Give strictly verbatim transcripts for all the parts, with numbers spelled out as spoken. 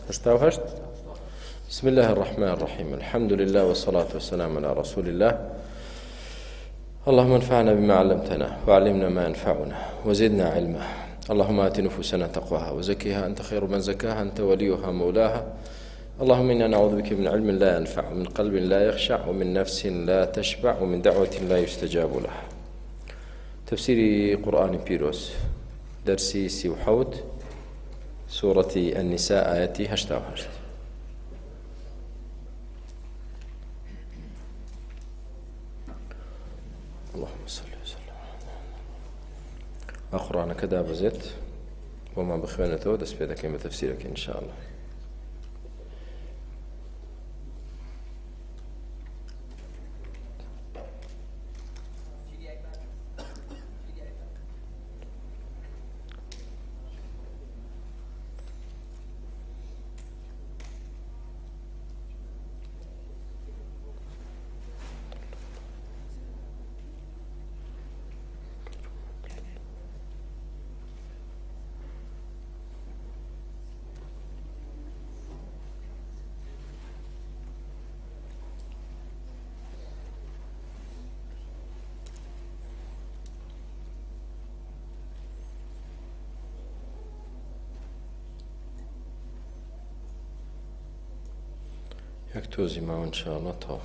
هشتاوهشت بسم الله الرحمن الرحيم الحمد لله والصلاة والسلام على رسول الله اللهم انفعنا بما علمتنا وعلمنا ما ينفعنا وزدنا علما اللهم آت نفوسنا تقواها وزكها أنت خير من زكاها أنت وليها مولاها اللهم إنا نعوذ بك من علم لا ينفع ومن قلب لا يخشع ومن نفس لا تشبع ومن دعوة لا يستجاب لها. تفسير قرآن بيروس درسي سيوحوت سورة النساء آياتي هشتا وهشت. اللهم صل وسلم. أقرأنا كذا بزت وما بخوانته دس بيدك كلمة تفسيرك إن شاء الله. يكتوزي معه إن شاء الله طاف.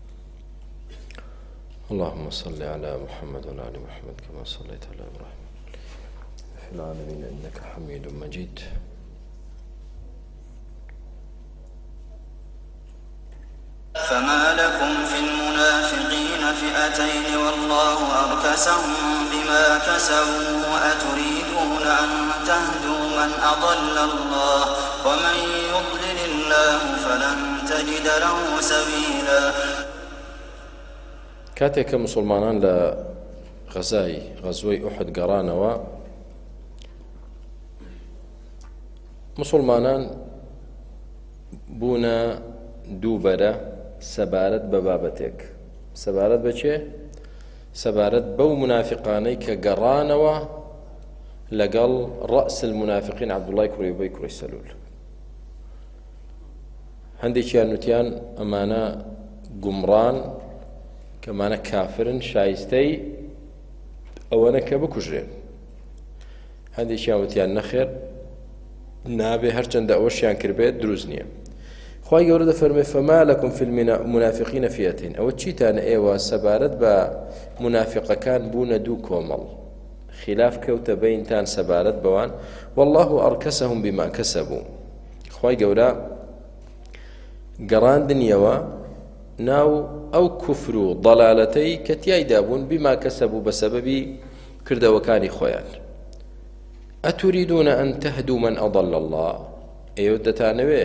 اللهم صل على محمد وعلى آل محمد كما صليت على إبراهيم في العالمين إنك حميد مجيد. فما لكم في المنافقين فئتين والله أركسهم بما كسبوا أتريدون أن تهدوا من أضل الله ومن يضلل الله فلن تجد له سبيلا. كاتێک کە مسلمانان لە غەزای غەزوەی ئوحد گەڕانەوە مسلمانان بوونە دووبەرە سەبارەت بە بابەتێک. سەبارەت بە چێ؟ سەبارەت بەو منافقانەی کە گەڕانەوە لەگەڵ ڕەئس المنافقین عەبدوڵای کوڕی ئوبەی کوڕی سەلول. هەندێکیان وتیان ئەمانە گومڕان کەمانە کافرن شایستەی ئەوەنە کە بکوژرێن. هەندێکیان وتیان نەخێر نابێ هەرچەندە ئەوەشیان کردبێت دروست نییە. خوای گەورە دەفەرمێ فما لەکم فی المنافقین فئەتین. ئەوە چیتانە ئێوە سەبارەت بە منافقەکان بوونە دوو کۆمەڵ خلاف کەوتە بەینتان سەبارەت بەوان والله ئەرکەسەهم بما کەسەبوو. خوای گەورە گەڕاندنیەوە ناو ئەو کوفر و ضەلالەتەی کە تیایدا بوون بما کەسەبوو بە سەبەبی کردەوەکانی خۆیان. ئەتوریدونە ئەن تەهدوو من ئەضەل الله. ئێوە دەتانەوێ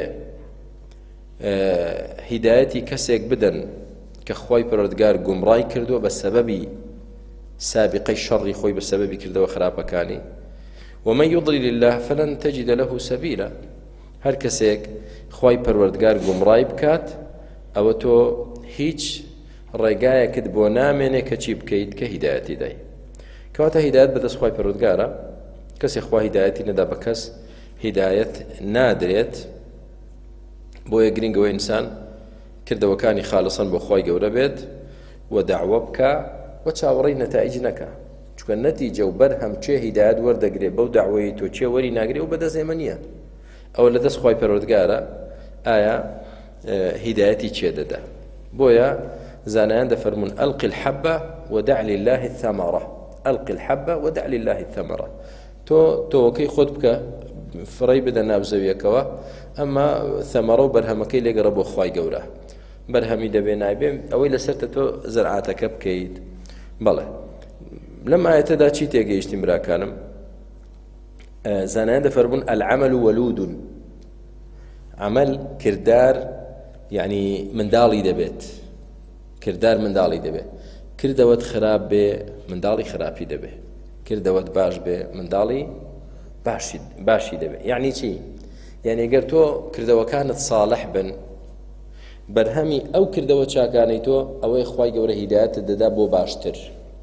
هیدایەتی کەسێک بدەن کە خوای پەروەردگار گومڕای کردووە بە سەبەبی سابقەی شەڕی خۆی بە سەبەبی کردەوە خراپەکانی. ومن يضلل الله فلن تجد له سبيلا. هەر کەسێک خوای پەروەردگار گومڕای بکات ئەوە تۆ هیچ ڕێگایەکت بۆ نامێنێ کە چی بکەیت کە هیدایەتی دای. کەواتە هیدایەت بەدەست خوای پەروەردگارە. کەسێک خوا هیدایەتی نەدا بە کەس هیدایەت نادرێت. بۆیە گرنگەوە ئینسان کردەوەکانی خالصەن بۆ خوای گەورە بێت و داعوە بکە و چاوەڕێی نەتائیج نەکە. چونکە نەتیجە و بەرهەم چێ هیدایەت وەردەگرێت بەو داعوەی تۆ چێ وەری ناگرێت و بەدەستێمە نییە. ئەوە لەدەست خوای پەروەردگارە ئایا هیدایەتی چێ دەدا. بۆیە زانایان دەفەرمون ئەلقی الحەبە ودع لله الثەمەرە. ئەلقی الحەبە ودع لله الثەمەرە. تۆ تۆوەکەی خۆت بکە فڕی بدە ناو زەویەکەوە ئەمە ثەمەرە و بەرهەمەکەی لێگەڕە بۆ خوای گەورە. بەرهەمی دەبێ نایبێ ئەوەی لەسەرتە تۆ زەرعاتەکە بکەیت. بەڵێ لەم ئایەتەدا چی تێگەیشتین براکانم؟ زانایان دەفەرمون العەمەل وەلوود. عمل کردار یعنی منداڵی دەبێت. کردار منداڵی دەبێت. کردەوەت خراپ بێ منداڵی خراپی دەبێت. کردەوەت باش بێ منداڵی باشی باشی دەبێت. یعنی چی؟ یعنی ئەگەر تۆ کردەوەکانت ساڵح بن بەرهەمی ئەو کردەوە چاکانەی تۆ ئەوەی خوای گەورە هیدایەتت دەدا بۆ باشتر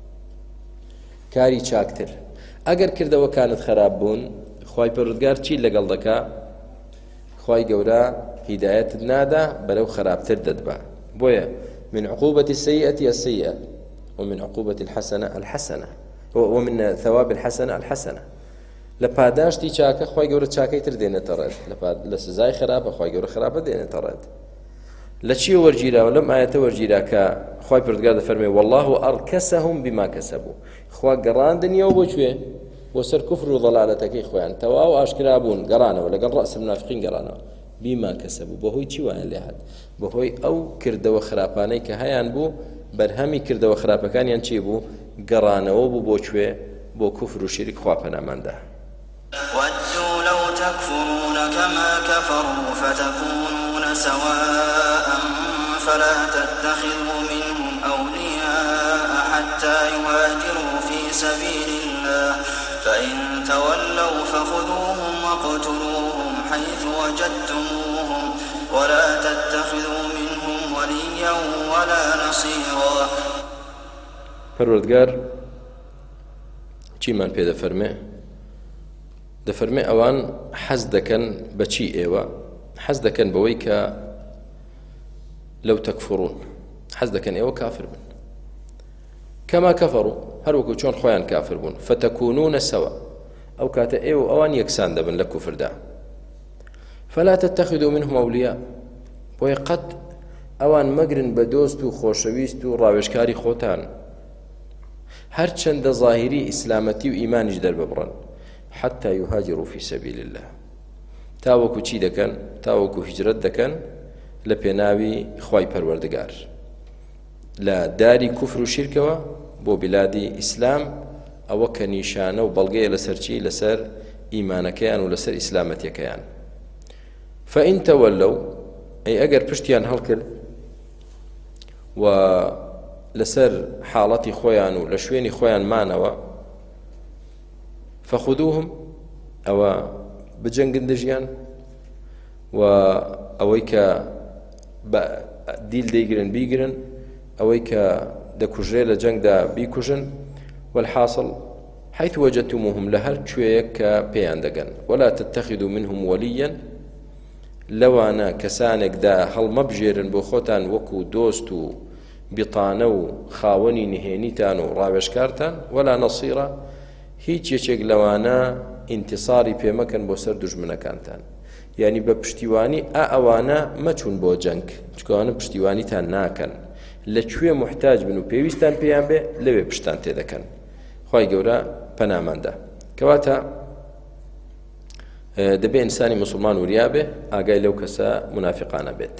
کاری چاکتر. ئەگەر کردەوەکانت خراپ بوون خوای پەروەردگار چی لەگەڵ دەکا؟ خوای گەورە هیدایەتت نادا بەرەو خراپتر دەدبا. بۆیە من عقوبة السيئة السيئة ومن عقوبة الحسنة الحسنة ومن ثواب الحسنة الحسنة. لە پاداشتی چاکە خوای گەورە چاکەی تر دێنێتە ڕێت، لە سزای خراپە خوای گەورە خراپە دێنێتە ڕێت. لە چی وەرگیراوە؟ لەم ئاەتە وەرگیرا کە خوای پروردگار دەفەرمێ والله ئەرکەسەهم بما کەسەبوو، خوا گەڕاندنیەوە بۆکوێ؟ بۆ سەر کوفر و ضەلالەتەکەی خۆیان، تەواو ئاشکرا بوون، گەڕانەوە لەگەڵ ڕەس منافقین گەڕانەوە. بما کەسەبوو، بەهۆی چی وایان لێ هات؟ بەهۆی ئەو کردەوە خراپانەی کە هەیان بوو، بەرهەمی کردەوە خراپەکانیان چی بوو؟ گەڕانەوە بوو بۆکوێ؟ بۆ کوفر و شیرک. خوا پەناماندا. ودوا لو تكفرون كما كفروا فتكونون سواء فلا تتخذوا منهم أولياء حتى يهاجروا في سبيل الله فإن تولوا فخذوهم واقتلوهم حيث وجدتموهم ولا تتخذوا منهم وليا ولا نصيرا. پروردگار چیمان پێ دەفەرمێ؟ دەفەرمێ ئەوان حەز دەکەن بەچی ئێوە؟ حەز دەکەن بەوەی کە لەو تەکفڕون، حەز دەکەن ئێوە کافر بن کەما کەفەڕوو، هەروەکو چۆن خۆیان کافر بوون. فتەکونونە سەوا، ئەو کاتە ئێوە ئەوان یەکسان دەبن لە کوفردا. فلا تتخذوا منهم ئەولیا، بۆیە قەت ئەوان مەگرن بە دۆست و خۆشەویست و ڕاوێژکاری خۆتان، هەرچەندە ظاهری ئیسلامەتی و ئیمانیش دەرببڕن. حتى يهاجروا في سبيل الله، تاوەکو چی دەکەن؟ تاوەکو هیجرەت دەکەن لە پێناوی خوای پەروەردگار لە داری کوفر و شیرکەوە بۆ بلادی ئیسلام، ئەوە کە نیشانە و بەڵگەیە لەسەر چی؟ لەسەر ئیمانەکەیان و لەسەر ئیسلامەتیەکەیان. فإن تولوا، ئەی ئەگەر پشتیان هەڵکرد و لەسەر حاڵەتی خۆیان و لە شوێنی خۆیان مانەوە، فخذوهم، ئەوە بجەنگن دژیان و ئەوەی کە دیل دەیگرن بیگرن، ئەوەی کە دەکوژرێ لە جەنگدا بیکوژن. والحاصل حيث وجدتموهم، لە هەر کوێیەک کە پێیان دەگەن. ولا تتخذوا منهم وليا، لەوانە کەسانێکدا هەڵمەبژێرن بۆ خۆتان وەکو دۆست و بیتانە و خاوەنی نهێنیتان و ڕاوێژکارتان. ولا نەصیرە، هیچ یەکێک لەوانە ئینتیساری پێمەکەن بۆ سەر دوژمنەکانتان، یعنی بە پشتیوانی ئا ئەوانە مەچون بۆ جەنگ، چکەوانە پشتیوانیتان ناکەن، لەکوێ محتاج بن و پێویستان پێیان بێ لەوێ پشتان تێدەکەن. خوای گەورە پەناماندا. کەواتە دەبێ ئینسانی موسڵمان وریا بێ ئاگای لەو کەسە منافقانە بێت.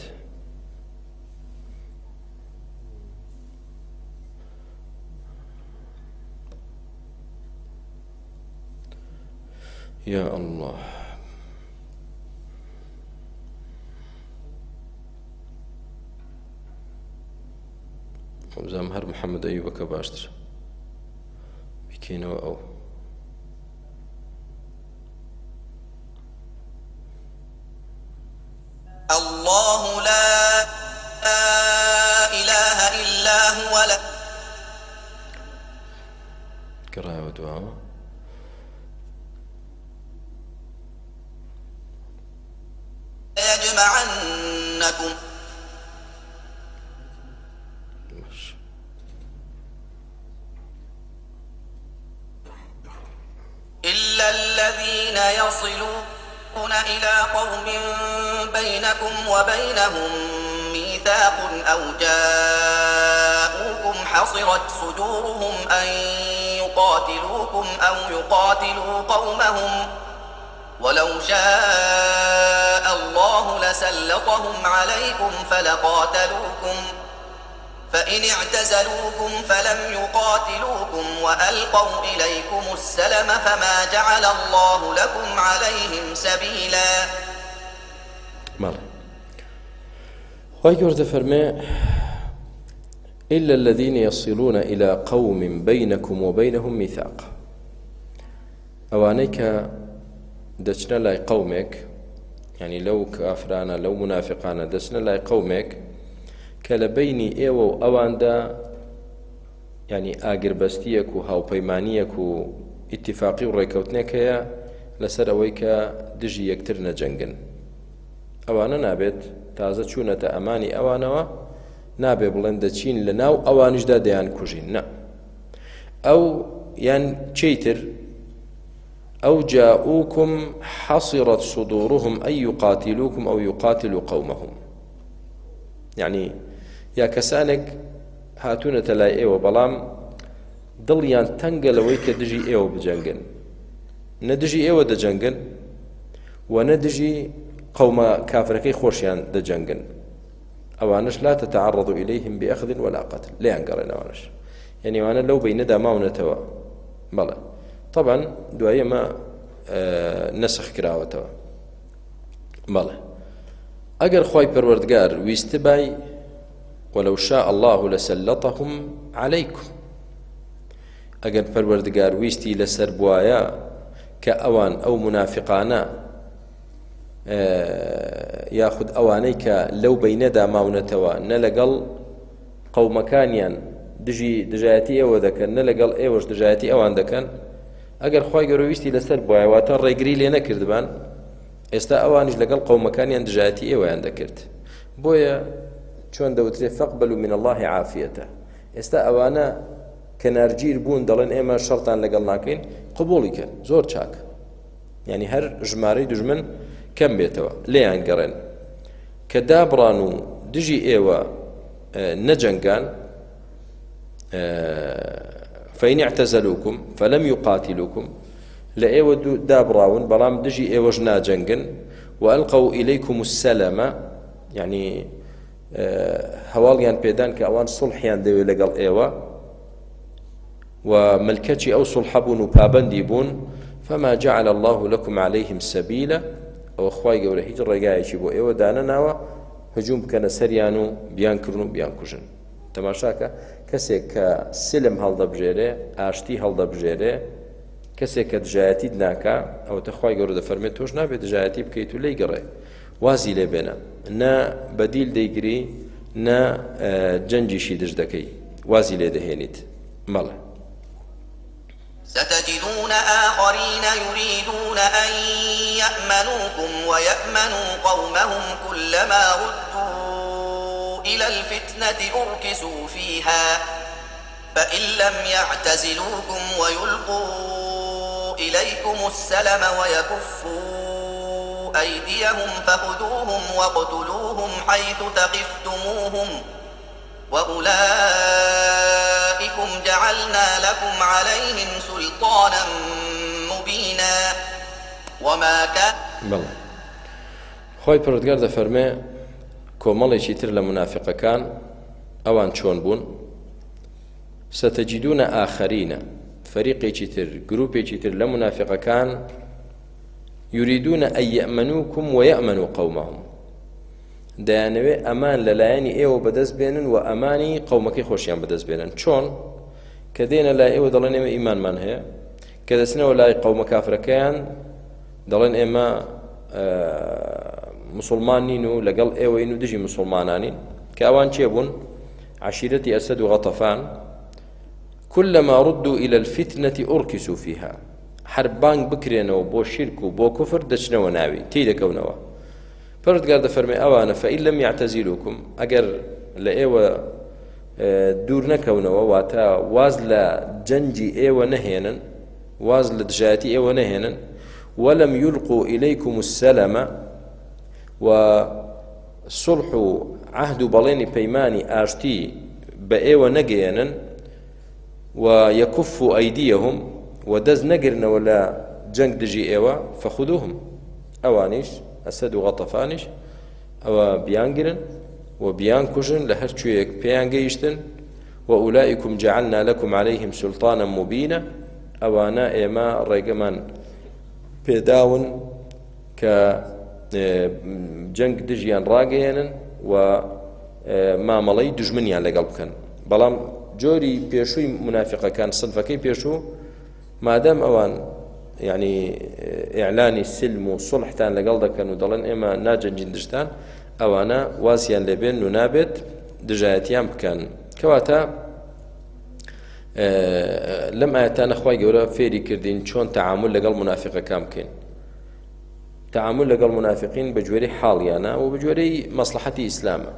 يا الله. وبزام هەر محەممەد ئەیوبەکە باشتر بکەینەوە. ئەو الله لا إله إلا هو لا قراءة ودعاء. يجمعنكم إلا الذين يصلون إلى قوم بينكم وبينهم ميثاق أو جاءوكم حصرت صدورهم أن يقاتلوكم أو يقاتلوا قومهم ولو شاء الله لسلطهم عليكم فلقاتلوكم فإن اعتزلوكم فلم يقاتلوكم وألقوا إليكم السلم فما جعل الله لكم عليهم سبيلا. ماڵێ خوای گەورە فەرمێ إلا الذين يصلون إلى قوم بينكم وبينهم ميثاق، ئەوانەی کە دەچنە لای قەومێک، یعنی لەو کافرانە لەو منافقانە دەچنە لای قەومێک کە لە بینی ئێوە و ئەواندا یعنی ئاگربەستیەک و هاوپەیمانیەک و ئیتیفاقی و ڕێکەوتنێک هەیە لەسەر ئەوەی کە دژی یەکتر نەجەنگن. ئەوانە نابێت تازە چوونەتە ئەمانی ئەوانەوە نابێ بڵێن دەچین لە ناو ئەوانیشدا دەیان کوژین نە ئەو یان چیتر ئەو جاءوكم حصرت صدورهم أن يقاتلوكم أو يقاتلوا قومهم يعني يا كسانك هاتونة لا إيوة بلام دڵیان تەنگە لەوەی کە دژی ئێوە بجەنگن نەدژی ئێوە دەجەنگن و نەدژی قەومە کافرەکەی خۆشیان دەجەنگن ئەوانش لا تتعرضوا إليهم بأخذ ولا قتل لێیان گەڕێن ئەوانش یعنی ئەوانە لەو بەینەدا ماونەتەوە بەڵێ طبعا دوایە مە نەسخ کراوەتەوە بەڵێ ئەگەر خوای پەروەردگار ویستە بای ولو شاء الله لسلطهم عليكم ئەگەر پەروەردگار ویستی لەسەر بوایە کە ئەوان ئەو منافقانە یاخود ئەوانەی کە لەو بەینەدا ماونەتەوە نە لەگەڵ قەومەکانیان دژی دژایەتی ئێوە دەکەن نە لەگەڵ ئێوەش دژایەتی ئەوان دەکەن ئەگەر خوای گەورە ویستی لەسەر بوایە واتە ڕێگری لێ نەکردبان ئێستا ئەوانیش لەگەڵ قەومەکانیان دژایەتی ئێوەیان دەکرد بۆیە چۆن دەوترێ فەقبلوا من الله عافیەتە ئێستا ئەوانە کەنارگیر بوون دەڵێن ئێمە شەڕتان لەگەڵ ناکەین قبوڵی کەن زۆر چاک یعنی هەر ژمارەی دوژمن کەم بێتەوە لێیان گەڕێن کە دابڕان و دژی ئێوە نەجەنگان فإن اعتزلوكم فلم يقاتلوكم لأيوة دابراون بلام دجي إيوج ناجنجن وألقوا إليكم السلام يعني هواليان بيدان كأوان صلحيان ديوي لقل إيوة وملكتي أو صلحبون وبابندي بون فما جعل الله لكم عليهم سبيلا أو أخواي قولي هيت الرقاية يشيبوا إيوة دانا ناوة هجوم كان سريانو بيان كرنو بيان كوشن تەماشاکە کەسێک کە سلم هەڵدەبژێرێ ئاشتی هەڵدەبژێرێ کەسێک کە دژایەتیت ناکا ئەوەتە خوای گەورە دەفەرمێت تۆش نابێت دژایەتی بکەیت و لێی گەڕێ وازی لێ بێنە نە بەدیل دەیگری نە جەنجیشی دژ دەکەی وازی لێ دەهێنیت مەڵێ ستجدون آخرين يريدون أن يأمنوكم ويأمنوا قومهم كلما ردوا إلى الفتنة أركسوا فيها فإن لم يعتزلوكم ويلقوا إليكم السلم ويكفوا أيديهم فخذوهم واقتلوهم حيث ثقفتموهم وأولئكم جعلنا لكم عليهم سلطانا مبينا وما كان بلى خوي پروردگار دەفەرمێ کۆمەڵێکی تر لە منافقەکان ئەوان چۆن بوون ستجدون آخرين فەریقێکی تر گروپێکی تر لە منافقەکان يريدون أن يأمنوكم ويأمنوا قومهم دەیانەوێ ئەمان لەلایەنی ئێوە بەدەست بێنن و ئەمانی قەومەکەی خۆشیان بەدەست بێنن چۆن کە دێنە لای ئێوە دەڵێن ئێمە ئیمانمان هەیە کە دەچنەوە لای قەومە کافرەکەیان دەڵێن ئێمە مسلمان نین و لەگەڵ ئێوەین و دژی مسلمانانین کە ئەوان چێ بوون عشيرەتی ئەسەد و غەتەفان كلما ردوا إلى الفتنة أركسوا فيها هەر بانگ بکرێنەوە بۆ شرک و بۆ کوفر دەچنەوە ناوی تی دەکەونەوە پەروەردگار دەفەرمێ ئەوانە فإن لم يعتزلوكم ئەگەر لە ئێوە دوور نەکەونەوە واتە واز لە جەنجی ئێوە نەهێنن واز لە دژایەتی ئێوە نەهێنن ولم يلقوا إليكم السلم وصلح عهد بەڵێنی پەیمانی ئاشتی بە ئێوە نەگەێنن ويكفوا أيديهم ودەست نەگرنەوە لە جەنگ دژی ئێوە فخذوهم ئەوانیش ئەسەد و غەتەفانیش ئەوە بیانگرن و بیان کوژن لە هەر کوێیەک پێیان گەیشتن وأولئكم جعلنا لكم عليهم سلطانا مبينا ئەوانە ئێمە ڕێگەمان پێداون کە جەنگ دژیان ڕاگەێنن و مامەڵەی دژمنیان لەگەڵ بکەن بەڵام جۆری پێشووی منافقەکان سنفەکەی پێشوو مادام ئەوان يعني إعلاني السلم وصلحتان لقل دكان ودلن إما ناجنجين دشتان أوانا واسيان لبين ننابت دجايتيان بكان كواتا آه لم آياتان أخواي قولا فيري كردين شون تعامل لقل منافقة كامكين تعامل لەگەڵ منافقین بە گوێرەی حاڵیانە و بە گوێرەی مەسلحەتی ئیسلامە.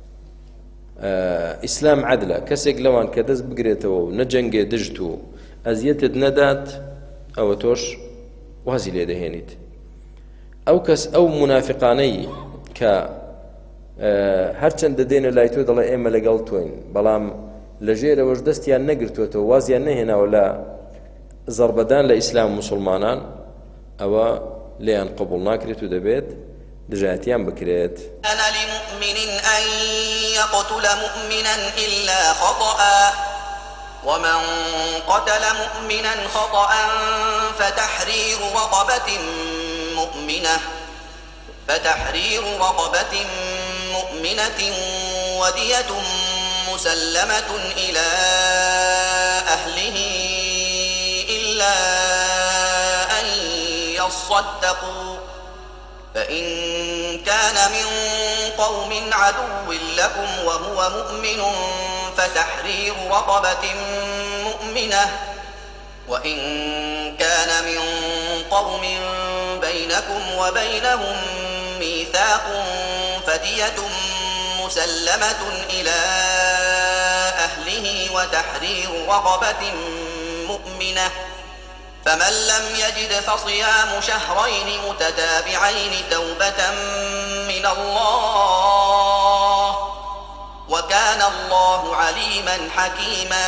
ئیسلام عەدلە، کەسێک لەوان کە دەست بگرێتەوە و نەجەنگێ دژت و ئەزیەتت نەدات ئەوە تۆش وازی لێ دەهێنیت. ئەو کەس ئەو منافقانەی کە هەرچەندە دێنە لای تۆ دەڵێ ئێمە لەگەڵ تۆین بەڵام لەژێرەوەش دەستیان نەگرتوێتەوە وازیان نەهێناوە لە زەربەدان لە ئیسلام و مسلمانان، ئەوە لێیان قبوڵ ناکرێت و دەبێت دژایەتیان بکرێت. أنا لمؤمن أن يقتل مؤمنا إلا خطأ ومن قتل مؤمنا خطأ فتحرير رقبة مؤمنة فتحرير رقبة مؤمنة ودية مسلمة إلى أهله إلا أن يصدقوا فإن كان من قوم عدو لكم وهو مؤمن فتحرير رقبة مؤمنة وإن كان من قوم بينكم وبينهم ميثاق فدية مسلمة إلى أهله وتحرير رقبة مؤمنة فمن لم يجد فصيام شهرين متتابعين توبة من الله وكان الله عليما حكيما.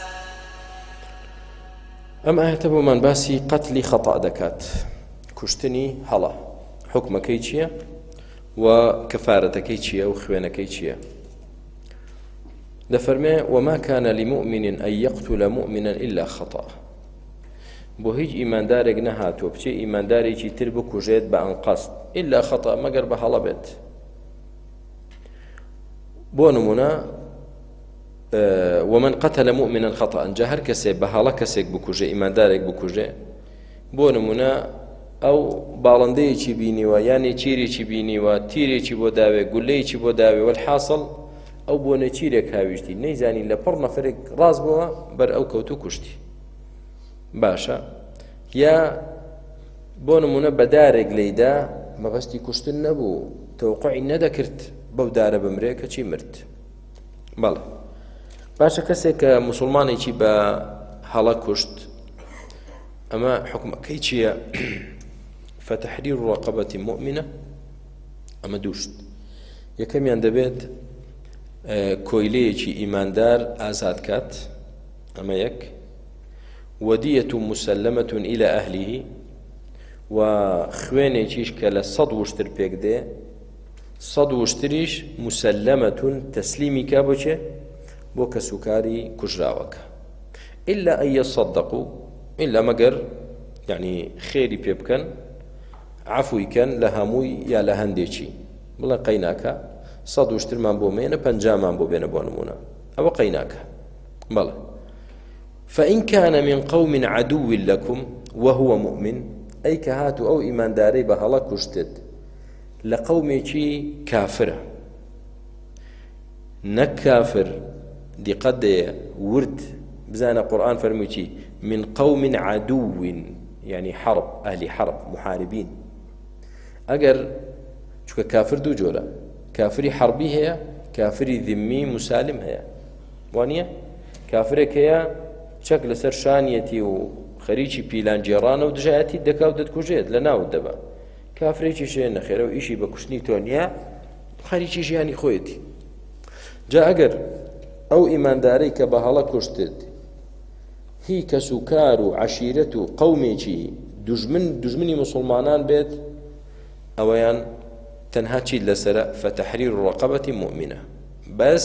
ئەم ئاەتە بۆمان باسی قەتلی خەتەء دەکات، کوشتنی هەڵە حکمەکەی چییە و کەفارەتەکەی چییە و خوێنەکەی چییە. دەفەرمێ وما كان لمؤمن أن يقتل مؤمنا إلا خطأ، بۆ هیچ ئیماندارێک نەهاتوە بچێ ئیماندارێکی تر بکوژێت بە ئەنقەست ئیلا خەتەء مەگەر بە هەڵە بێت. بۆ نمونە ومن قتل مؤمنا خطأ، جا هەر کەسێک بە هەڵە کەسێک بکوژێ ئیماندارێک بکوژێ، بۆ نمونە ئەو باڵندەیەکی بینیوە یانی چیرێکی بینیوە تیرێکی بۆ داوێ گولەیەکی بۆ داوێ وەلحاصڵ ئەو بۆ نەچیرێک هاویشتی نەیزانی لە پڕ نەفرێک ڕاست بووە بەر ئەو کەوتو کوشتی. باشە یا بۆ نمونە بەدارێک لەیدا مەبەستی کوشتن نەبوو تەوقعی نەدەکرد بەو دارە بمرێ کەچی مرد. بەڵێ باشە کەسێک کە موسڵمانێکی بە هەڵە کوشت ئەمە حکمەکەی چییە؟ فتحرير رقبة مؤمنة، ئەمە دووشت. یەکەمیان دەبێت کۆیلەیەکی ئیماندار ئازاد کات، ئەمە یەک. ودية مسلمة إلى أهله، و خوێنێکیش کە لە سەد وشتر پێک دێ، سەد وشتریش مسلمة تەسلیمی کا بۆچێ بۆ کەسوکاری کوژراوەکە. إلا أن يصدقوا، إلا مەگەر یعنی خێری پێ بکەن عەفویکەن لە هەمووی یا لە هەندێکی، بڵێ قەیناکە سەد وشترمان بۆ مێنە پەنجامان بۆ بێنە بۆ نمونە، ئەوە قەیناکە. بەڵێ فإن كان من قوم عدو لكم وهو مؤمن، أي كهاتو أو إيمان داري بهلا كشتد لقومي كافرة نكافر دي قد ورد بزانا قرآن فرميتي من قوم عدو يعني حرب، أهل حرب محاربين. أجر شو كافر دو جولا، كافري حربي هي، كافري ذمي مسالم هي، وانية كافرك هي چەک لەسەر شانیەتی و خەریکی پیلان جێڕانە و دژایەتی دەکا و دەتکوژێت لە ناوت دەبا. کافرێکی شێ نەخێرە و ئیشی بە کوشتنی تۆ نییە، خەریکی ژیانی خۆیەتی. جا ئەگەر ئەو ئیماندارەی کە بە هەڵە کوشتت هی کەس و کار و عەشیرەت و قەومێکی دوژمن دوژمنی موسڵمانان بێت، ئەوەیان تەنها چیت لەسرە فتحرير رقبة مؤمنة، بەس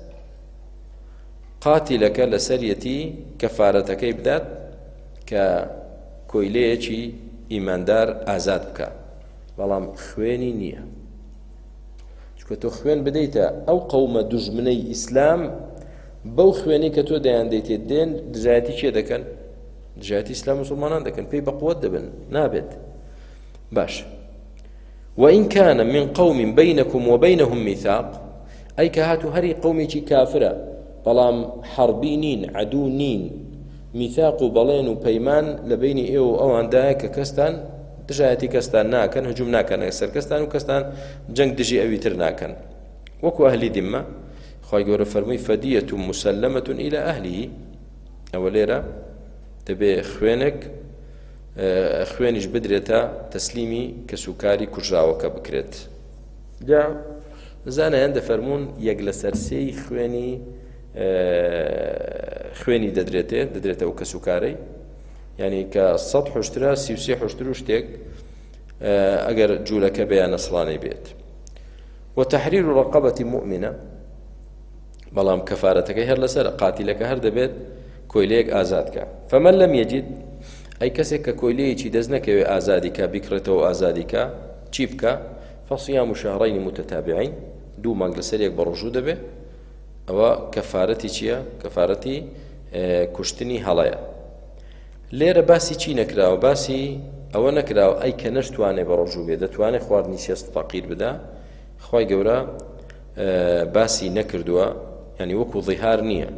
قاتلەکە لەسەرەتی کەفارەتەکەی بدات کە کۆیلەیەکی ئیماندار ئازاد بکە، بەڵام خوێنی نییە. چکە تۆ خوێن بدەیتە ئەو قەومە دوژمنەی ئیسلام بەو خوێنەی کە تۆ دەیان دەیتێت دێن دژایەتی چێ دەکەن؟ دژایەتی ئیسلام مسلمانان دەکەن، پێی بەقووەت دەبن، نابێت. باش وإن كان من قوم بينكم وبينهم ميثاق، أي كهاتو هري قومي كافرة بەڵام حەربی نین عەدوو نین، میثاق و بەڵێن و پەیمان لە بینی ئێوە و ئەواندایە کە کەستان دژایەتی کەستان ناکەن هجوم ناکەن سەر کەستان و کەستان جەنگ دژی ئەوی تر ناکەن وەکو ئەهلی دیمە خی گەورە فەرمووی فەدیەة مسەلەمەة إلى ئەهلیه ئەوە لێرە دەبێ خوێنێک خوێنیش بدرێتە تەسلیمی کەسوکاری کوژراوەکە بکرێت جا زانایان دەفەرمون یەک لە سەرسێی خوێنی خوێنی دەدرێتێ دەدرێتە ئەو کەسوکارەی یعنی کە سەد حوشترە سی و سێ حوشتر و شتێک ئەگەر جوولەکە بەیان نەسڵانەی بێت وتحرير رقبة مؤمنة بەڵام کەفارەتەکەی هەر لەسەر قاتیلەکە هەر دەبێت کۆیلەیەک ئازادکە فمن لم يجد ئەی کەسێک کە کۆیلەیەکی دەست نەکەوێ ئازادیکە بیکڕێتەوە ئازادیکە چی بکە فصيام شهرين متتابعين دوو مانگ لەسەر یەک بە ڕۆژوو دەبێ ئەوە کەفارەتی چییە کەفارەتی کوشتنی هەڵەیە لێرە باسی چی نەکراوە باسی ئەوە نەکراوە ئەی کە نەشتوانێ بە ڕۆژوو بێ دەتوانێت خواردنی شێست فەقیر بدا خی گەورە باسی نەکردووە ینی وەکو ظیهار نییە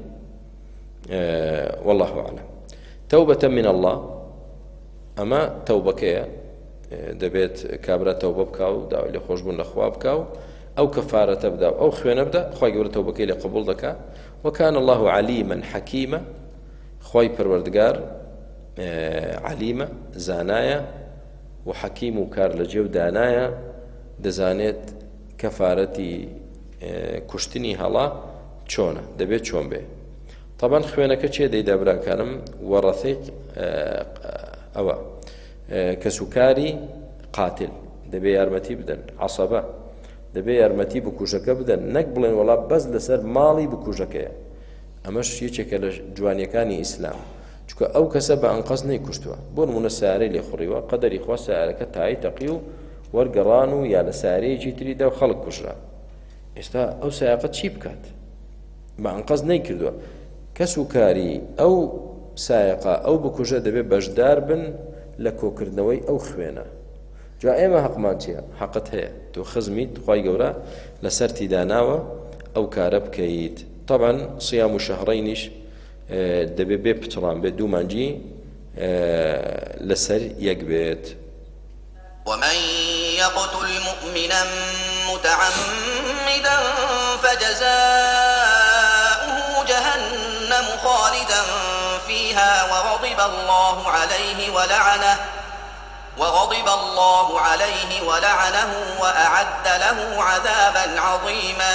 والله أعلم توبة من الله ئەمە تەوبەکەیە دەبێت کابرا تەوبە بکە و داوای لێ خۆشبوون لە خوا بکە و ئەو کەفارەتە بدا و ئەو خوێنە بدا خی گەورە تەوبەکەی لێ قبول دەکا وكان الله عليما حكيما خی پەروەردگار علیمە زانایە و حەکیم و کار لە جێو دانایە دەزانێت کەفارەتی کوشتنی هەڵا چۆنە دەبێت چۆن بێ طبعا خوێنەکە چێ دەیدا براکانم وەڕەثیق ئەوە کەسوکاری قاتل دەبێ یارمەتی بدەن عەسەبە دەبێ یارمەتی بکوژەکە بدەن نەک بڵێن وەڵا بەس لەسەر ماڵی بکوژەکەیە ئەمەش یەکێکە لە جوانیەکانی ئیسلام چونکە ئەو کەسە بە ئەنقەز نەیکوشتووە بۆ نمونە سارەی لێ خوڕیوە قەدەری خوا سارەکە تای تەقی و وەرگەڕان و یا لە سارەیەکی تریدا و خەڵک کوژرا ئێستا ئەو سایقەت چی بکات بە ئەنقەز نەیکردووە کەسوکاری ئەو سایقە ئەو بکوژە دەبێت بەشدار بن لە کۆکردنەوەی ئەو خوێنە جا ئێمە حەقمان چییە حەقت هەیە تۆ خزمیت خی گەورە لەسەرتی داناوە ئەو کارە بکەیت طبعا صيام شهرينش دەبێ بێ پچڕان بێت دوو مانجی لەسەر یەک بێت ومن يقتل مؤمنا متعمدا فجزاؤه جهنم خالدا فيها وغضب الله عليه ولعنه وغضب الله عليه ولعنه وأعد له عذابا عظيما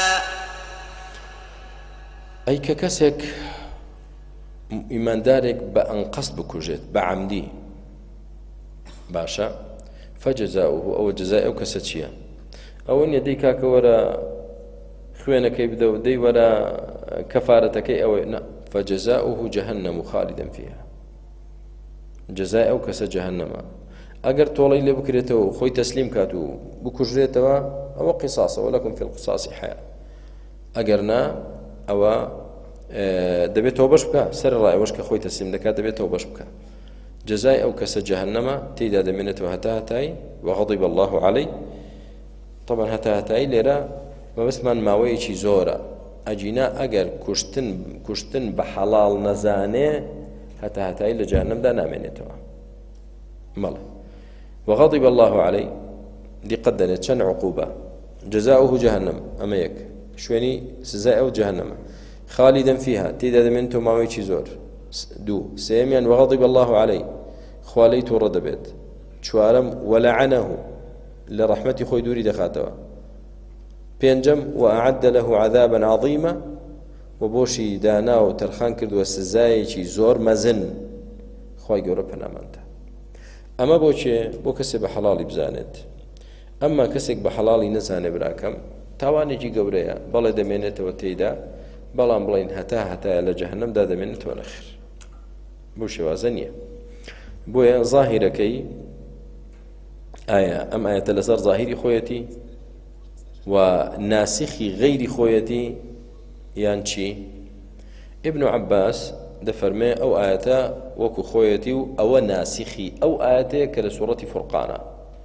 أي ككسك ئیماندارێک بە ئەنقەست بکوژێت بە عەمدی باشە فەجەزاؤه ئەوە جەزای ئەو کەسە چییە ئەوە نیە دەی کاکە وەرە خوێنەکەی بدە و دەی وەرە کەفارەتەکەی ئەوەی نە فەجەزاؤه جەهەنەم خالیدن فیها جەزای ئەو کەسە جەهەنەمە ئەگەر تۆڵەی لێ بکرێتەوە و خۆی تەسلیم کات و بکوژرێتەوە ئەوە قیساسە وەلەکم فی القیساس حیاة ئەگەر نا ئەوە دەبێت تۆبەش بکە سەر ڕایەوەش کە خۆی تەسلیم دەکات دەبێت تۆبەش بکە جەزای ئەو کەسە جەهەنەمە تێیدا دەمێنێتەوە هەتا هەتای وغضب الله عليه طبعا هەتا هەتایی لێرە مەبەستمان ماوەیەکی زۆرە ئەجینا ئەگەر کوشتن کوشتن بە حەڵاڵ نەزانێ هەتا هەتایی لە جەهەنەمدا نامێنێتەوە مەڵێ وغضب الله عليه دیقەت دەنێت چەند عقوبە جەزاؤه جەهەنەم ئەمە یەک شوێنی سزای ئەو جەهەنەمە خالدا فيها تيدا دمنتو ماويتشي زور دو سيميان وغضب الله عليه خواليت ورد بيت شوارم ولعنه لرحمتي خوي دوري دخاتوا بينجم وأعد له عذابا عظيما وبوشي داناو ترخان كرد وسزايشي زور مزن خوي قرب نامنته أما بوشي بو كسي بحلالي بزانت أما كسيك بحلالي نزاني براكم تاواني جي قوريا بلا دمينته وتيدا بەڵام بڵین هەتا هەتایە لە جەهەنەمدا دەمێنێتەوە نەخێر بۆ شێوازە نییە بۆیە زاهیرەکەی ئایا ئەم ئاەتە لەسەر زاهیری خۆیەتی و ناسخی غەیری خۆیەتی یان چی ئیبن عەباس دەفەرمێ ئەو ئاەتە وەکو خۆیەتی و ئەوە ناسخی ئەو ئاەتەیە کە لە سوورەتی فورقانە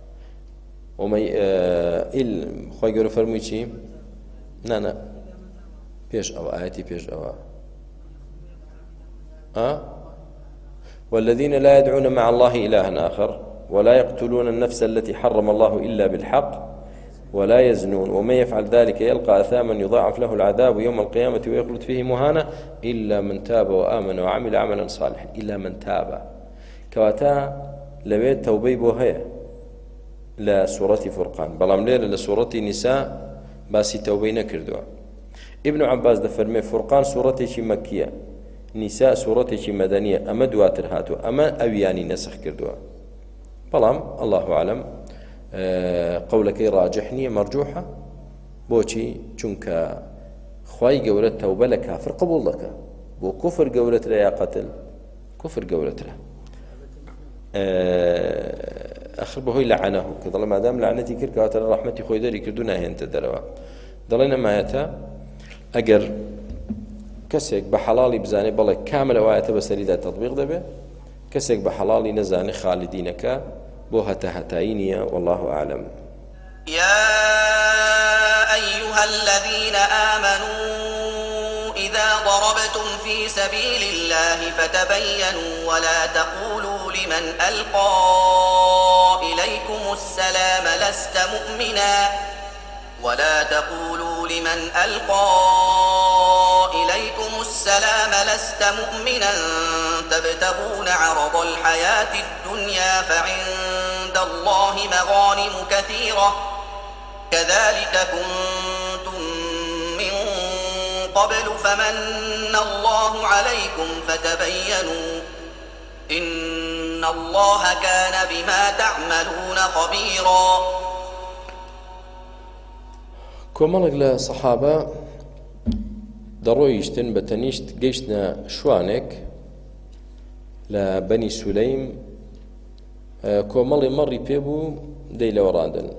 خۆی گەورە فەرمووی چی نانە پیش أو آياتي پیش أو أه؟ والذين لا يدعون مع الله إلها آخر ولا يقتلون النفس التي حرم الله إلا بالحق ولا يزنون ومن يفعل ذلك يلقى أثاما يضاعف له العذاب يوم القيامة ويخلد فيه مهانا إلا من تاب وآمن وعمل عملا صالحا إلا من تاب كواتا لبيت توبي بوهية لسورة فرقان بلام ليلة لسورة نساء باسي توبي نكردوا ابن عباس دفرمي فرقان سورة مكية نساء سورة مدنية أما دواتر هاتو أما أوياني نسخ كردوا بلام الله أعلم قولك راجحني مرجوحة بوشي چونك خواي قولت توبة لكافر قبول لك بو كفر قولت لا يا قتل كفر قولت له آخر بهوي لعنه كذا ما دام لعنتي كرك واتر رحمتي خوي داري كردونا هنت دروا ضلينا ما يتا أجر كسيك بحلالي بزاني بالله كامل وآيات بسري ذا تطبيق دبه كسيك بحلالي نزاني خالدينك بوها تهتاينيا والله أعلم. يا أيها الذين آمنوا إذا ضربتم في سبيل الله فتبينوا ولا تقولوا لمن ألقى إليكم السلام لست مؤمنا ولا تقولوا لمن ألقى إليكم السلام لست مؤمنا تبتغون عرض الحياة الدنيا فعند الله مغانم كثيرة كذلك كنتم من قبل فمن الله عليكم فتبينوا إن الله كان بما تعملون خبيرا. كۆمەڵێک لە سەحابە دەڕۆیشتن بە تەنیشت گەیشتنە شوانێک لە بەنی سولەیم کۆمەڵی مەڕی پێبوو دەی لەوە ڕاندن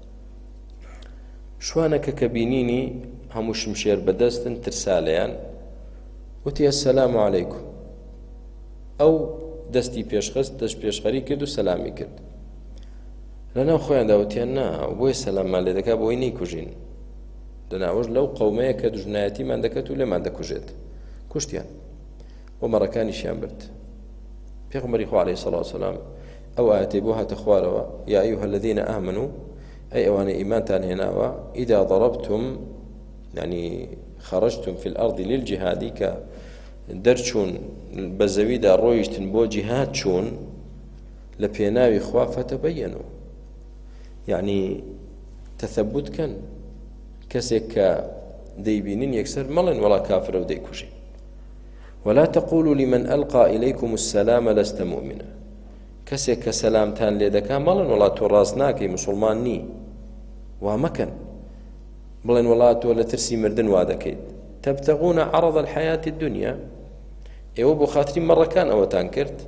شوانەکە کە بینینی هەموو شمشێر بەدەستن ترسا لەیان وتی ئەسەلام عەلەیکوم ئەو دەستی پێشخست دەست پێشخەری کرد و سەلامی کرد لەناو خۆیاندا وتیان نا بۆی سەلاممان لێ دەکا بۆی نەیکوژین دەناوەش لەو قەومەیە کە دوژمنایەتیمان دەکات و لێمان دەکوژێت کوشتیان بۆ مەڕەکانیشیان برد پێغەمبەری خوا عەلەیهی سەڵات وسەلام ئەو ئاەتەی بۆ هاتە خوارەوە یا ئەیها الذین ئامنوا ئەی ئەوانەی ئیمانتان هێناوە ئیدا ضەرەبتم يعني خرجتم في الأرض للجهاد کە دەرچوون بە زەویدا ڕۆیشتن بۆ جیهاد چوون لە پێناوی خوا فتەبەیەنوا يعني تثبت كان كسك ديبينين يكسر ملن ولا كافر و ديكوشي ولا تقولوا لمن ألقى إليكم السلام لست مؤمنا كسك سلامتان ليدكا ملن ولا تراسناكي مسلمان ني ومكن بلن ولا تولى ترسي مردن وادكيد تبتغون عرض الحياة الدنيا ايوه بو خاطرين مرة كان او تانكرت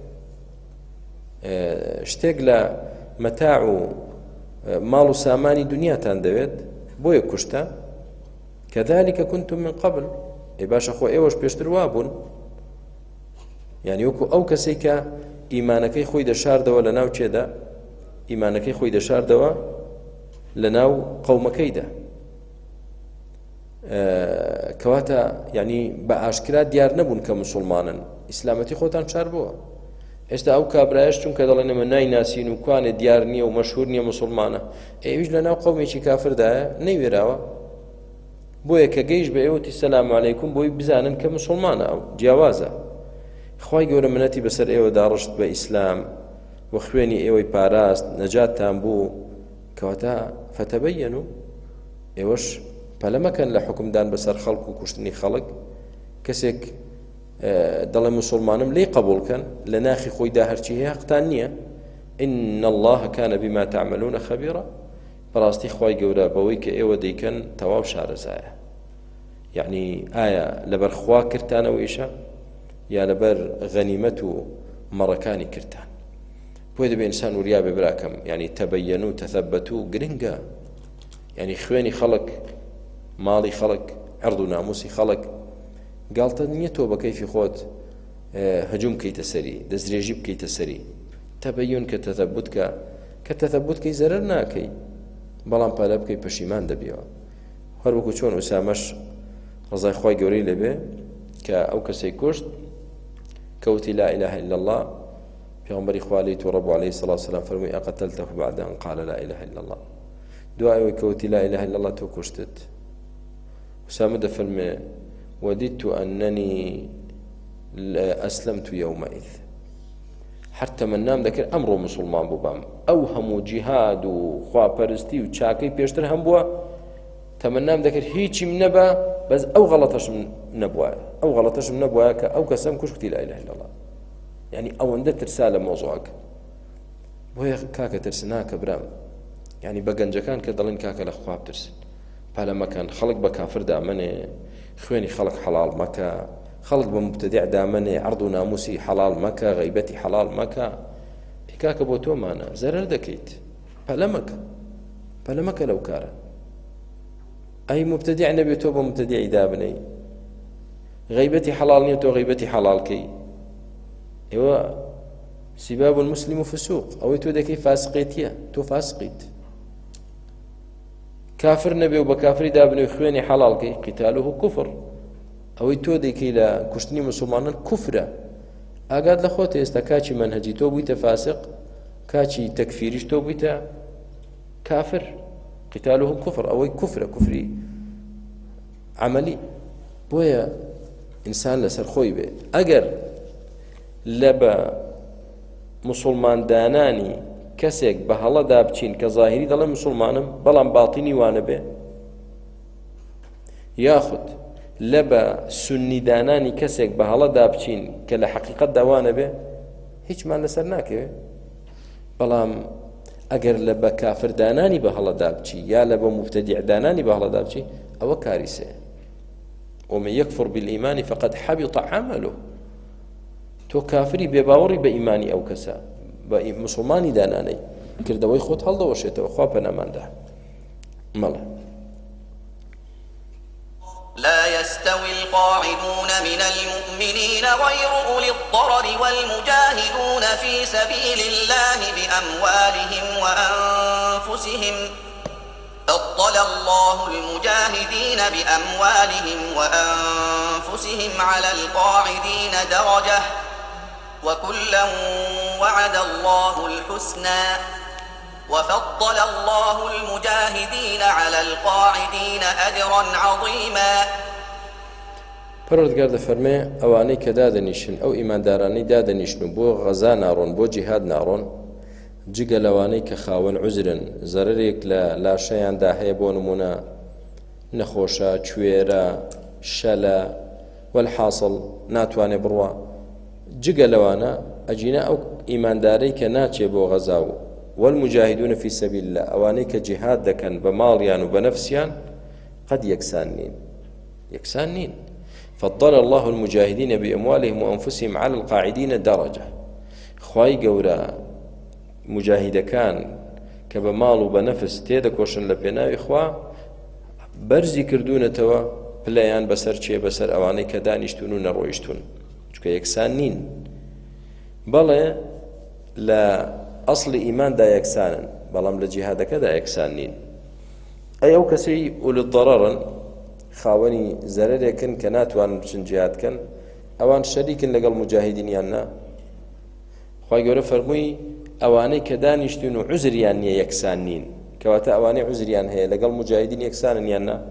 اشتاق لمتاع ماڵ و سامانی دنیاتان دەوێت بۆیە کوشتە كذلك كنتم من قبل ئەی باشە خۆ ئێوەش پێشتر وابوون یعنی وەکو ئەو کەسەی کە ئیمانەکەی خۆی دەشاردەوە لە ناو چێدا ئیمانەکەی خۆی دەشاردەوە لە ناو قەومەکەیدا کەواتە یعنی بە ئاشکرا دیار نەبوون کە مسلمانن ئیسلامەتی خۆتان چار بووە ئێستا ئەو کابرایش چونکە دەڵێن ئێمە نایناسین و کوانێ دیار نییە و مەشهور نییە مسلمانە ئێویش لە ناو قەومێکی کافردایە نەیوێراوە بۆیە کە گەیشت بە ئێوەتی سەلام عەلەیکوم بۆی بزانن کە مسلمانە ئەو جیاوازە خوای گەورە منەتی بەسەر ئێوە داڕشت بە ئیسلام و خوێنی ئێوەی پاراست نەجاتتان بوو کەواتە فتەبەیەنوا ئێوەش پەلە مەکەن لە حکمدان بەسەر خەڵک و کوشتنی خەڵک کەسێک دەڵێ مسلمانم لێی قبولکەن لە ناخی خۆیدا هەرچی هەیە حەقتان نییە إن الله كان بما تعملون خبيرا بەڕاستی خوای گەورە بەوەی کە ئێوە دەیکەن تەواو شارەزایە یعنی ئایا لەبەر خوا کردتانەوەیشە یا لەبەر غەنیمەت و مەڕەکانی کردتان بۆیە دەبێ ئینسان وریا بێ براکەم یعنی تەبەیەن و تەثەبەت و گرنگە یعنی خوێنی خەڵک ماڵی خەڵک عەرض و ناموسی خەڵک گاڵتە نییە تۆ بە کەیفی خۆت هەجوم بکەیتە سەری دەستدرێژی بکەیتە سەری تەبەیون کە تەثەبوت کە کە تەثەبوت کەی زەرەر ناکەی بەڵام پالە بکەی پەشیمان دەبیەوە هەر وەکو چۆن ئوسامەش ڕزای خوای گەورەی لەبێ کە ئەو کەسەی کوشت کەوتی لا ئیلاهە ئیلا الله پیغمبری خوا علیه و رب علیه الصلاة والسلام فرمووی اقتلته بعد ان قال لا اله الا الله دوای کەوتی لا اله الا الله تۆ کوشتت. وسامە دەفەرمێ وددت أنني أسلمت يومئذ هەر تەمەنام دەکرد ئەمڕۆ مسلمان بووبام ئەو هەموو جیهاد و خواپەرستی و چاکەی پێشتر هەم بووە تەمەنام دەکرد هیچیم نەبا بەس ئەو غەڵەتەشم نەبووە ئەو غەڵەتەشم نەبووە کە ئەو کەسەم کوشتی لا إله إلا الله. یعنی ئەوەندە ترسا لە مۆزوعەکە. بۆیە کاکە ترس ناکە برام، یعنی بە گەنجەکان کە دەڵێن کاکە لە خوا بترسن پالەمەکان خەڵک بە کافر دامەنێ خوێنی خەڵک حەڵاڵ مەکە، خەڵک بە مبتەدیع دامەنێ عەرض و ناموسی حەڵاڵ مەکە، غەیبەتی حەڵاڵ مەکە. کاکە بۆ تۆمانە زەرەر دەکەیت، پەلەمەکە پەلەمەکە لەو کارە. ئەی مبتەدیع نەبێت تۆ بە مبتەدیعی دابنەی، غەیبەتی حەڵاڵ نییە تۆ غەیبەتی حەڵاڵکەی. ئێوە سیباب المسلم فسوق، ئەوەی تۆ دەکەی فاسقێتیە، تۆ فاسقیت. کافر نەبێ و بە کافری دابنێ و خوێنی حەڵاڵکەی، قیتالوه کوفر. ئەوەی تۆ دەکەی لە کوشتنی مسلمانان کوفرە. ئاگات لە خۆت ئێستا کاچی منهجی تۆ بوویتە فاسق، کاچی تەکفیریش تۆ بوویتە کافر. قتالهم كفر أو كفر كفري عملي. بويا إنسان لسر خوي به أجر لبا مسلمان داناني كسيك بهلا دابتشين كظاهري دل مسلمانم بلان باطني وانا به ياخد لبا سني داناني كسيك بهلا دابتشين كلا حقيقة دوانا به هيش ما لسر ناكي بلان ئەگەر لە بە کافر دانانی بە هەڵە دابچی یا لە بە مبتەدیع دانانی بە هەڵە دابچی ئەوە کاریسەیە. ومن يكفر بالإيمان فقد حبط عمله. تۆ کافری بێباوەڕی بە ئیمانی ئەو کەسە بە مسلمانی دانانەی کردەوەی خۆت هەڵدەوەشێتەوە. خوا پەناماندا مەڵێ لا يستوي القاعدون من المؤمنين غير أولي الضرر والمجاهدون في سبيل الله بأموالهم وأنفسهم فضل الله المجاهدين بأموالهم وأنفسهم على القاعدين درجة وكلا وعد الله الحسنى وفضل الله المجاهدين على القاعدين أجرا عظيما. پەروەردگار دەفەرمێ ئەوانەی کە دادەنیشن ئەو ئیماندارانەی دادەنیشن بۆ غەزا ناڕۆن بۆ جیهاد ناڕۆن جگە لەوانەی کە خاوەن عوزرن زەرەرێک لە لاشەیاندا هەیە بۆ نمونە نەخۆشە کوێرە شەلە وەلحاصڵ ناتوانێ بڕوا جگە لەوانە ئەجینە ئەو ئیماندارەی کە ناچێ بۆ غەزا و والمجاهدون في سبيل الله أواني كجهاد دكن بماليان وبنفسيان قد يكسانين يكسانين. فضل الله المجاهدين بأموالهم وأنفسهم على القاعدين درجة. خواي قورا مجاهد كان كبمال وبنفس تيدا كوشن لبناء إخوة برزي كردون توا بلايان بسر چه بسر أواني كدانشتون ونرويشتون چوكا يكسانين بلا لا ئەسڵی ئیمان دا یەکسانن بەڵام لە جیهادەکەدا یەکسان نین. ئەی ئەو کەسەی ئولی ضەرەرن خاوەنی زەرەرێکن کە ناتوانن بچن جیهادکەن ئەوان شەریکن لەگەڵ مجاهدینیان نا. خوای گەورە فەرمووی ئەوانەی کە دانیشتون و عوزریان نییە یەکسان نین کەواتە ئەوانەی عوزریان هەیە لەگەڵ مجاهدین یەکسانن یان نا؟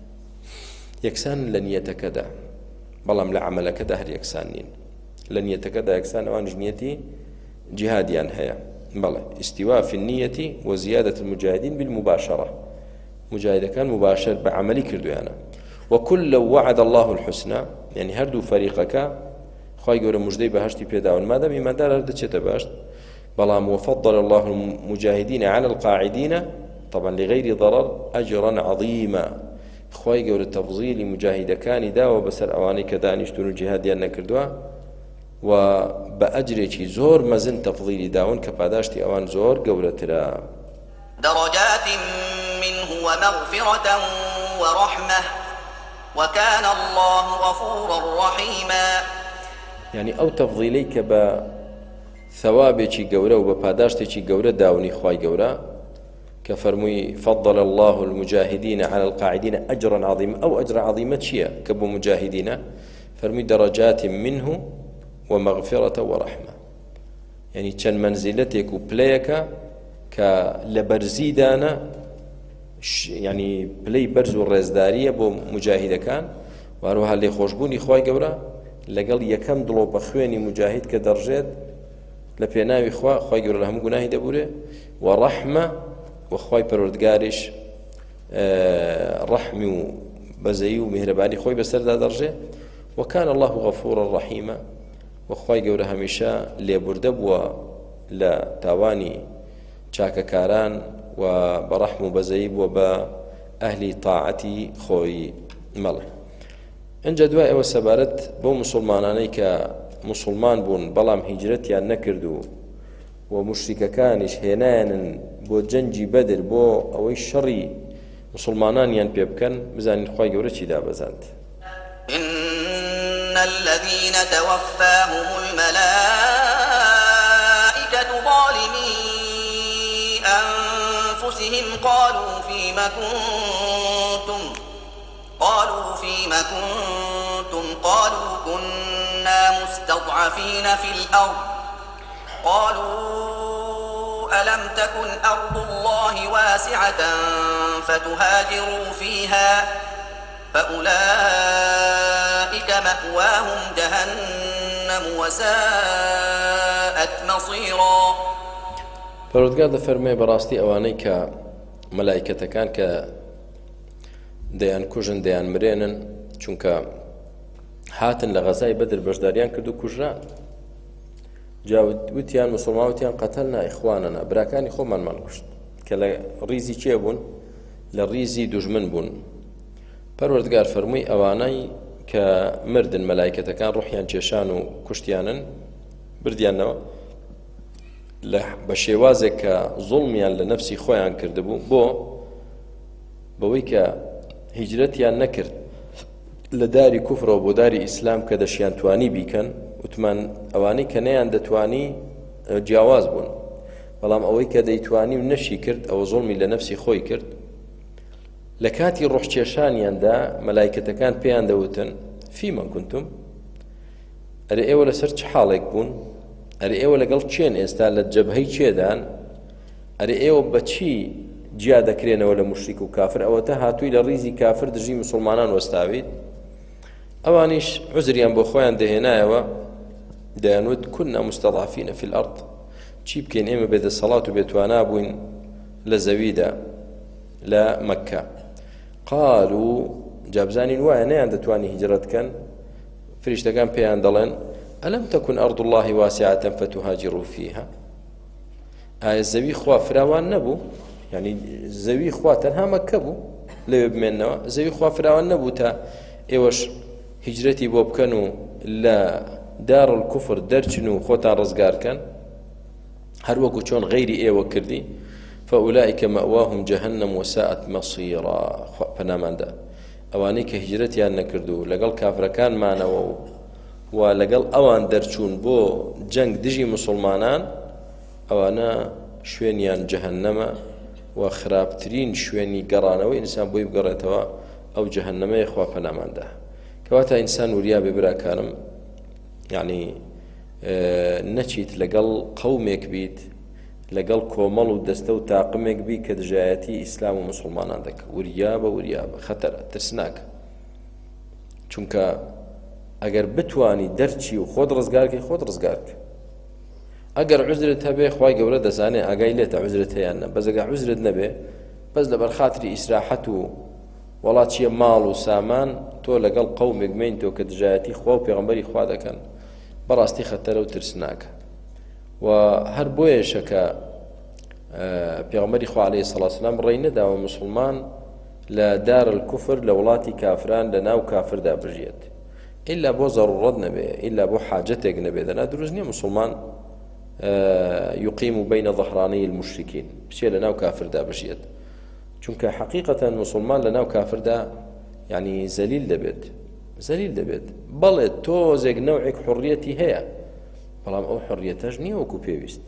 یەکسانن لە نیەتەکەدا بەڵام لە عەمەلەکەدا هەر یەکسان نین. لە نیەتەکەدا یەکسان ئەوانیش نیەتی جهاديان هيا بلى استواء في النية وزيادة المجاهدين بالمباشرة. مجاهد كان مباشر بعملي كردويانا. وكل وعد الله الحسنى يعني هردو فريقك خواهي قول مجدي بهشتي بيداون ماذا بما دار هرد تشتباشت بلى وفضل الله المجاهدين على القاعدين طبعا لغير ضرر أجرا عظيما. خواهي قول التفضيل مجاهد كان داوى بسر أواني كدانشتون الجهاديان كردوا و بأجرێکی زۆر مەزن تەفضیلی داون کە پاداشتی ئەوان زۆر گەورەترە. درجات منه ومغفرة ورحمة وكان الله غفورا رحيما. يعني ئەو تەفضیلەی کە بە ثەوابێکی گەورە و بە پاداشتێکی گەورە داونی خوای گەورە کە فەرمووی فضل الله المجاهدين على القاعدين أجرا عظيما. أو أجر عظيمة چییە کە بۆ مجاهدینە؟ فەرمووی درجات منه ومغفرة ورحمة. یعنی چەند مەنزیلەتێک و پلەیەکە کە لە بەرزیدانە یعنی پلەی بەرز و ڕێزداریە بۆ مجاهیدەکان واروها لێخۆشبوونی خوای گەورە لەگەڵ یەکەم دڵۆ بە خوێنی مجاهید کە دەڕژێت لە پێناوی خوا خوای گەورە لە هەموو گوناهی دەبورێ و ڕەحمە و خوای پەروەردگاریش ڕەحمی و بەزەیی و میهرەبانی خۆی بەسەردا دەڕژێ وكان الله غفورا رحيما وخواي گەورە هەمیشە لێبوردە بووە لە تاوانی چاکەکاران و بەڕەحم و بەزەیی بووە بە ئەهلی تاعەتی خۆی مەڵێ. ئەنجا دوای ئەوە سەبارەت بۆ موسڵمانانەی کە موسڵمان بوون بەڵام هیجرەتیان نەکرد و و مشریکەکانیش هێنایانن بۆ جەنجی بەدر بۆ ئەوەی شەڕی مسلمانانیان پێ بکەن بزانین خوای گەورە چی دابەزاند. إن الذين توفاهم الملائكة ظالمي أنفسهم قالوا فيم كنتم قالوا فيم كنتم قالوا كنا مستضعفين في الأرض قالوا ألم تكن أرض الله واسعة فتهاجروا فيها فأولئك مأواهم جهنم وساءت مصيرا. پەروەردگار دەفەرمێ بەڕاستی ئەوانەی کە مەلایکەتەکان کە دەیان کوژن دەیان مرێنن چونکە هاتن لە غەزای بەدر بەشداریان کرد و کوژران جاوتیان مسلمانوتیان قەتەلنا ئیخواننا براکانی خۆمانمان کوشت کە لە ڕیزی چێ بوون لە ڕیزی دوژمن بوون. پەروەردگار فەرمووی ئەوانەی کە مردن مەلایکەتەکان ڕوحیان کێشان و کوشتیانن بردیانەوە بە شێوازێک کە زوڵمیان لە نەفسی خۆیان کردبوو بۆ بەوەی کە هیجرەتیان نەکرد لە داری کوفرەوە بۆ داری ئیسلام کە دەشیان توانی بیکەن وتمان ئەوانەی کە نەیان دەتوانی جیاواز بوون بەڵام ئەوەی کە دەیتوانی و نەشی کرد ئەوە زوڵمی لە نەفسی خۆی کرد لە کاتی ڕوحکێشانیاندا مەلایکەتەکان پێیان دەوتن فیمە کونتم ئەرێ ئێوە لەسەر چ حاڵێک بوون ئەرێ ئێوە لەگەڵ چێن ئێستا لە جەبهەی چێدان ئەرێ ئێوە بە چی جیا دەکرێنەوە لە مشریک و کافر ئەوەتە هاتووی لە ڕیزی کافر دژی مسلمانان وەستاویت ئەوانیش عوزریان بۆ خۆیان دەهێنایەوە دەیانوت كنا مستضعفين في الأرض چی بکەین ئێمە بێدەسەڵات و بێتوانا بووین لە زەویدا لە مەککە قالوا جابزانین وایە نەیان دەتوانی هیجرەت بکەن فریشتەکان پێیان دەڵێن ألم تكن أرض الله واسعة فتهاجروا فيها ئایا زەوی خوا فراوان نەبوو یعنی زەوی خوا تەنها مەککە بوو لەوێ بمێننەوە زەوی خوا فراوان نەبوو تا ئێوەش هیجرەتی بۆ بکەن و لە دار الكفر دەرچن و خۆتان ڕزگارکەن هەر وەکو چۆن غەیری ئێوە کردی فأولئك مأواهم جهنم وساءت مصيرا. پەناماندا ئەوانەی کە هیجرەتیان نەکردو لەگەڵ کافرەکانمانەوە و لەگەڵ ئەوان دەرچوون بۆ جەنگ دژی مسلمانان ئەوانە شوێنیان جەهەنەمە و خراپترین شوێنی گەڕانەوەی ئینسان بۆی بگەڕێتەوە ئەو جەهەنەمەی خوا پەناماندا. کەواتە ئینسان وریا بێ براکانم یعنی نەچیت لەگەڵ قەومێک بیت لەگەڵ کۆمەڵ و دەستە و تاقمێک بی کە دژایەتی ئیسلام و مسلمانان دەکە وریا بە وریا بە خەتەرە ترسناکە چونکە ئەگەر بتوانی دەرچی و خۆت ڕزگارکەی خۆت ڕزگارکە ئەگەر عوزرت هەبێ خوای گەورە دەزانێ ئاگای لێتە عوزرت هەیان نە بەس ئەگەر عوزرت نەبێ بەس لەبەر خاتری ئیسراحەت و وەڵاتیە ماڵ و سامان تۆ لەگەڵ قەومێک بمێنیتەوە کە دژایەتی خوا و پێغەمبەری خوا دەکەن بەڕاستی خەتەرە و ترسناکە. و هەر بۆیەشە کە پێغەمبەری خوا عەلەیهی سەڵاتو وەسەلام ڕێی نەداوە موسڵمان لە دار الکوفر لە وڵاتی کافران لە ناو کافردا بژێت ئیلا بۆ ضرورەت نەبێ ئیلا بۆ حاجەتێک نەبێ دەنا دروست نییە موسڵمان يقيم بين ظهراني المشركين بشي لناو كافر دا بشيت چونك حقيقة مسلمان لناو كافر دا يعني زليل دبت زليل دبت بل توزق نوعك حريتي هي بلام او حريتاش نية وكو بيويست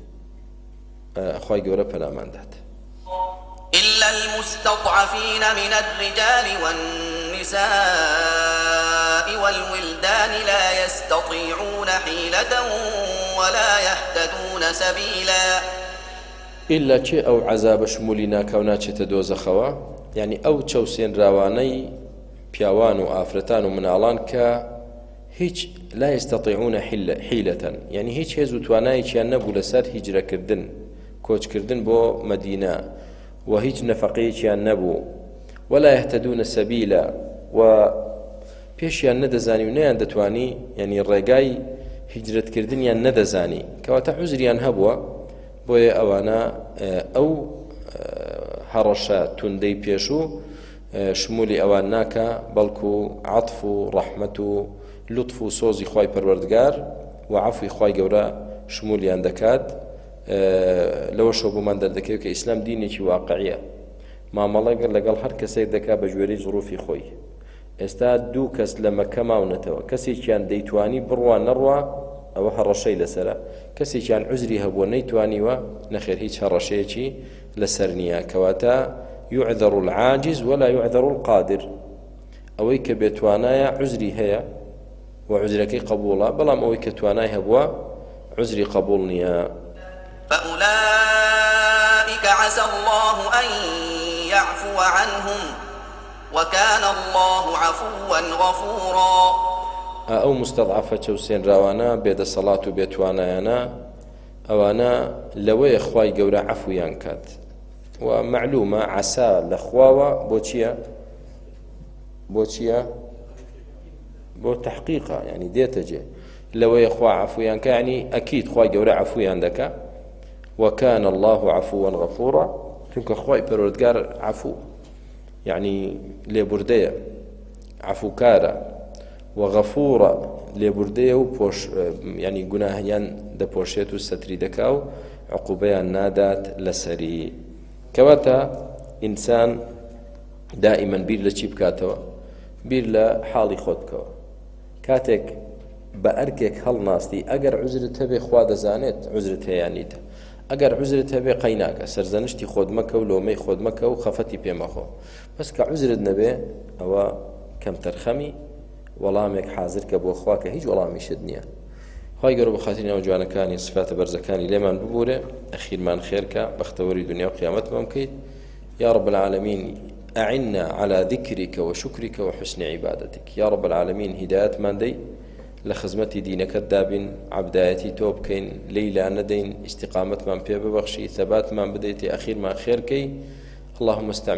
اخواي قورا بلامان دات إلا المستضعفين من الرجال والنساء النساء والولدان لا يستطيعون حيلة ولا يهتدون سبيلا إلا چه أو عذاب شمولی ناکەو ناچێتە دۆزەخەوە یعنی ئەو چەوسێنراوانەی پیاوان و ئافرەتان و مناڵان کە هیچ لا يستطيعون حيلة يعني هیچ هێز و توانایەکیان نەبوو لەسەر هیجرەکردن کۆچکردن بۆ مەدینە و هیچ نەفەقەیەکیان نەبوو ولا يهتدون سبيلا و پێشیان نەدەزانی و نەیان دەتوانی یعنی ڕێگای هیجرەتکردنیان نەدەزانی کەواتە عوزریان هەبووە بۆیە ئەوانە ئەو هەڕەشە توندەی پێشوو شمولی ئەوان ناکە بەڵکو عەطف و ڕەحمەت و لطف و سۆزی خوای پەروەردگار و عەفوی خوای گەورە شمولیان دەکات لەوە شەو بۆمان دەردەکەوێت کە ئیسلام دینێکی واقعیە مامەڵەگەر لەگەڵ هەر کەسێک دەکات بە ژێرەی زڕوفی خۆی ئێستا دوو کەس لە مەکە ماونەتەوە کەسێکیان دەیتوانی بڕوا نەڕوا ئەوە هەڕەشەی لەسرە کەسێکیان عوزری هەبووە نەیتوانیوە نەخێر هیچ هەڕەشەیەکی لەسەر نییە کەواتە يعذر العاجز ولا يعذر القادر ئەوەی کە بێتوانایە عوزری هەیە وعذركي قبولا بلام أوي كتواناي هبوا عذري قبول نيا فأولئك عسى الله أن يعفو عنهم وكان الله عفوا غفورا أو مستضعفة چوسين روانا بيد الصلاة بيتوانايانا أوانا لوي إخواي قورا عفو ينكات ومعلومة عسى لخواوا بوچيا بوچيا بۆ تحقیقا يعني دێتەجێ لەوەی خوا عەفویان کە یعنی ئەکید خوای گەورە عەفویان دەکا وكان الله عفوا غفورا چونکە خوای پەروەردگار عەفو يعني لێبوردەیە عەفوکارە وغەفورە لێبوردەیە و پۆش يعني گوناهیان دەپۆشێت و سەتری دەکا و عقوبەیان نادات لەسەری کەواتە ئینسان دائما بیر لە چی بکاتەوە بیر لە حاڵی خۆت بکەوە کاتێک بە ئەرکێک هەڵناستی ئەگەر عوزرت هەبێ خوا دەزانێت عوزرت هەیانیتە ئەگەر عوزرت هەبێ قەی ناکە سەرزەنشتی خۆت مەکە و لۆمەی خۆت مەکە و خەفەتی پێمەخۆ بەس کە عوزرت نەبێ ئەوە کەم تەرخەمی وەڵامێک حازر کە بۆ خوا کە هیچ وەڵامیشت نییە خوای گەورە بەخاتری ناو جوانەکانی سفاتە بەرزەکانی لێمان ببورێ ئەخیرمان خێرکە بەختەوەری دنیا و قیامەتمان بکەیت يا رب العالمين أعنا على ذكرك وشكرك وحسن عبادتك يا رب العالمين هداية من دي لخزمتي دينك الدابين عبدايتي توبكين ليلى ندين استقامة من بيب بخشي ثبات من بديتي أخير ما خيركي اللهم استعمل